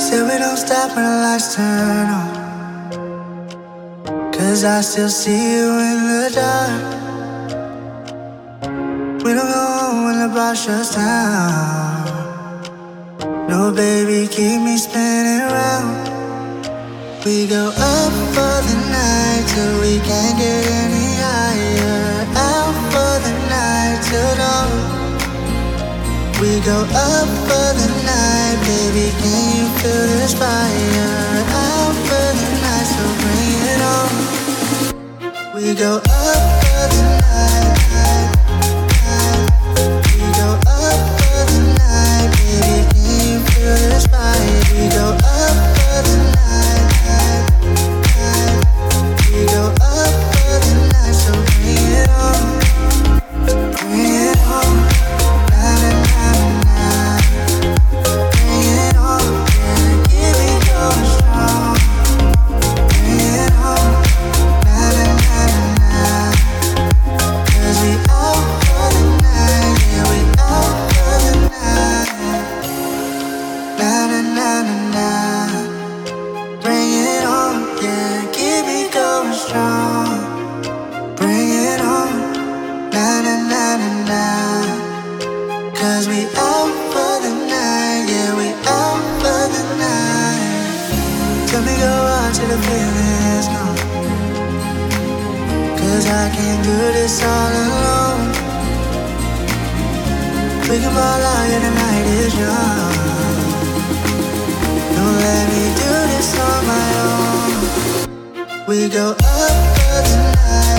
Say we don't stop when the lights turn on, 'cause I still see you in the dark. We don't go home when the bar shuts down. No, baby, keep me spinning round. We go up for the night till we can't get any higher. Out for the night till dawn. We go up for the night, baby, can you feel this fire? Out for the night, so bring it on. We go up for the night. We go up for the night, baby, can you feel this fire? We go up for the night. We go up for the night, so bring it on. Bring it on. Na na na na. Bring it on, yeah, keep me going strong. Bring it on. Na na na na. 'Cause we out for the night, yeah, we out for the night. Na na na na na. Bring it on, yeah, keep me going strong. Bring it on, na na na na na. 'Cause we out for the night, yeah, we out for the night. Tell me go out till the feeling's gone, 'cause I can't do this all alone. We can ball out, yeah, the night is young. Don't let me do this on my own. We go up for the night.